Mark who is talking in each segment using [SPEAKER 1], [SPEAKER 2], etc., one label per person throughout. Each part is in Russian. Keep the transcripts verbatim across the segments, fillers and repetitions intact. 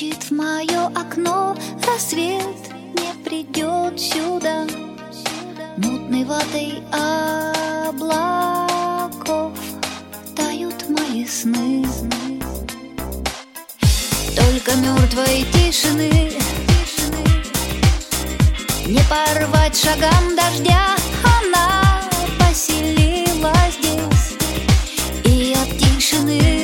[SPEAKER 1] Стучит в мое окно рассвет, не придет сюда. Мутной ватой облаков тают мои сны. Только мертвой тишины не порвать шагам дождя. Она поселилась здесь, и от тишины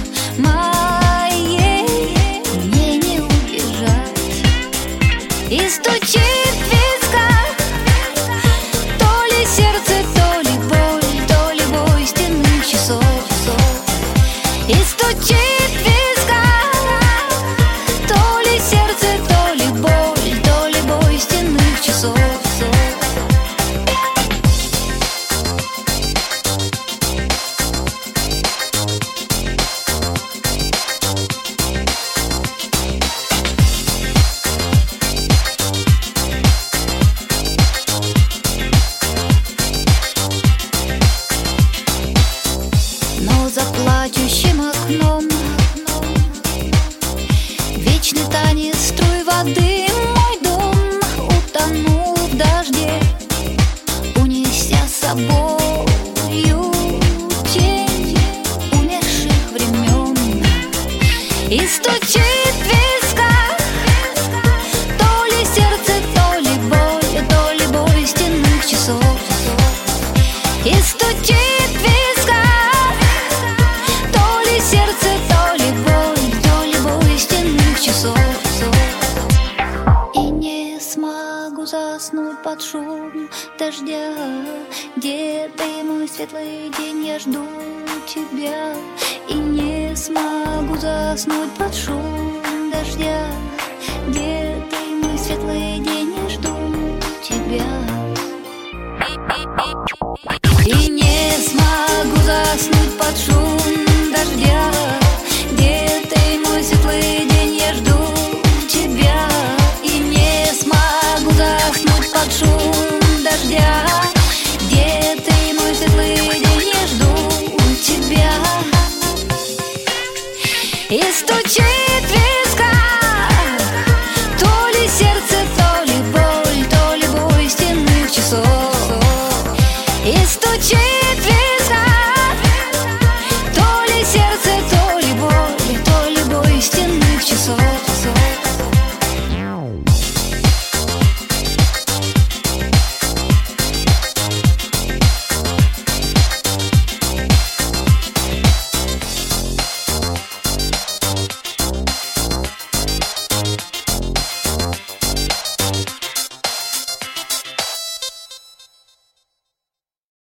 [SPEAKER 1] моей мне не убежать. И стучит в висках то ли сердце, то ли боль, то ли бой стенных часов. И стучит в висках то ли сердце, то ли боль, то ли бой стенных часов. За плачущим окном вечный танец струй воды. Мой дом утонул в дожде, унеся с собою тень умерших времен. И стучит в висках то ли сердце, то ли боль, то ли бой стенных часов. И стучит в висках сердце, то ли боль, то ли бой стенных часов. И не смогу заснуть под шум дождя. Где ты, мой светлый день, я жду тебя. И не смогу заснуть под шум дождя. Где ты, мой светлый день, я жду тебя. И не смогу заснуть под шум дождя. Где ты, мой светлый день, я жду тебя. И не смогу заснуть под шум дождя. Где ты, мой светлый день, я жду тебя. И